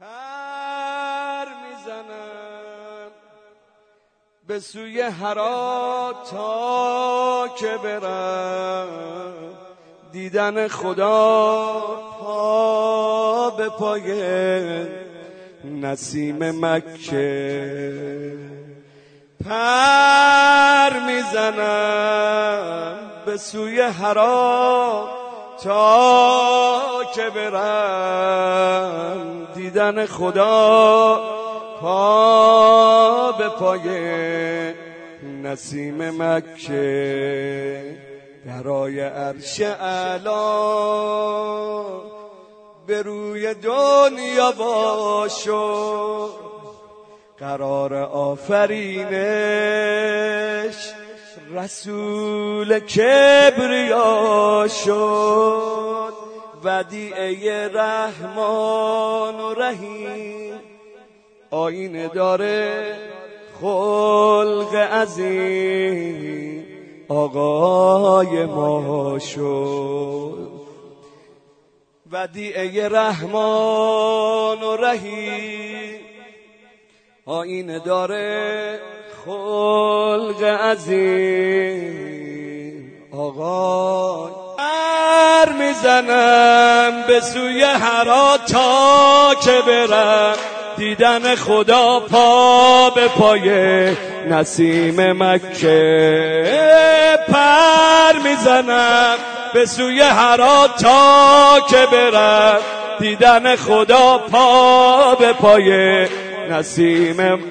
پر میزنم به سوی هرات تا که برم دیدن خدا پا به پای نسیم مکه. پر میزنم به سوی هرات تا که برم دیدن خدا پا به پای نسیم مکه. درای عرش اعلی به روی دنیا باشد قرار آفرینش رسول کبریا شد. ودیعه رحمان و رحیم آینه داره خلق عظیم آقای ما شد. ودیعه رحمان و رحیم آینه داره خلق عظیم آقای. پر میزنم به سوی هرات تا که برم دیدن خدا پا به پای نسیم مکه. پر میزنم به سوی هرات تا که برم دیدن خدا پا به پای نسیم.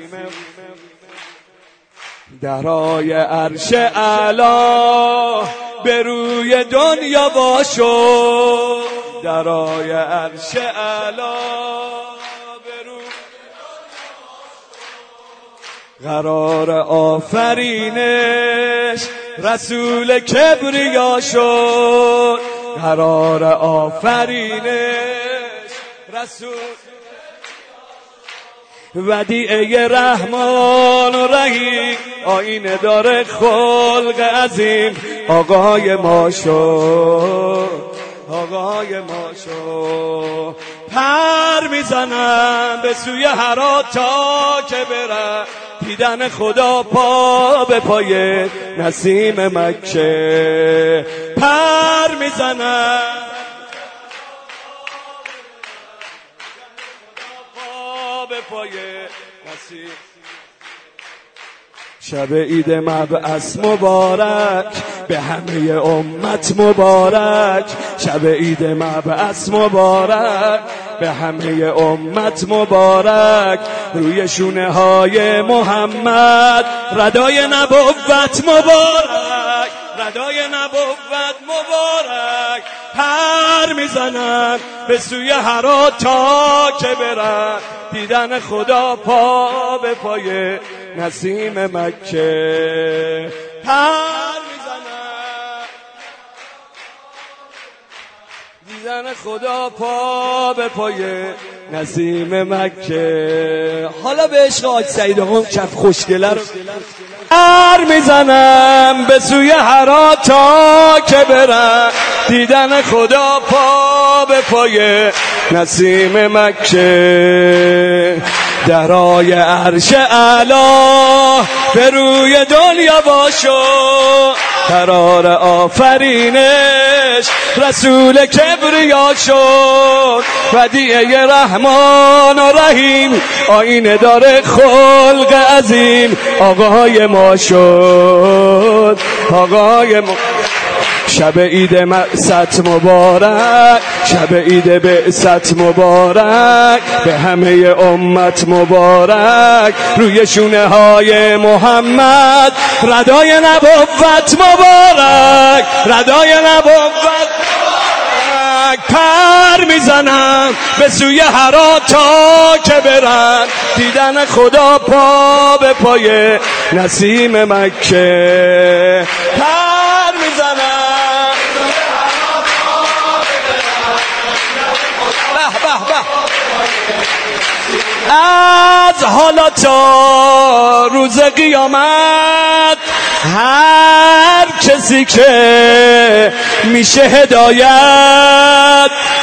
درای عرش اعلی به روی دنیا باشو. درای عرش اعلی قرار آفرینش رسول کبریا شد. قرار آفرینش رسول. ودیعه رحمان و رحیم آینه داره خلق عظیم آقای ما شد آقای ما شد. پر میزنم به سوی هرات تا که برم دیدن خدا پا به پای نسیم مکه. پر میزنم پا به پای نسیم. شب عید مبعث مبارک به همه امت مبارک. شب عید مبعث مبارک به همه امت مبارک. روی شونه های محمد ردای نبوت مبارک ردای نبوت مبارک. پر میزنم به سوی هرات تا که برم دیدن خدا پا به پای نسیم مکه. پر میزنم دیدن خدا پا به پای نسیم مکه. حالا به عشق حاج سعید آقا کف خوشگله رو پر میزنم به سوی هرات تا که برم دیدن خدا پا به پای نسیم مکه. درای عرش اعلی به روی دنیا باشو قرار آفرینش رسول کبریا شد. ودیعه رحمان و رحیم آینه داره خلق عظیم آقای ما شد آقای ما. شب عید بعثت مبارک شب عید بعثت مبارک به همه امت مبارک. روی شونه های محمد ردای نبوت مبارک ردای نبوت. پر میزنم به سوی هرات تا که برم دیدن خدا پا به پای نسیم مکه. پر میزنم از حالا تا روز قیامت هر کسی که میشه هدایت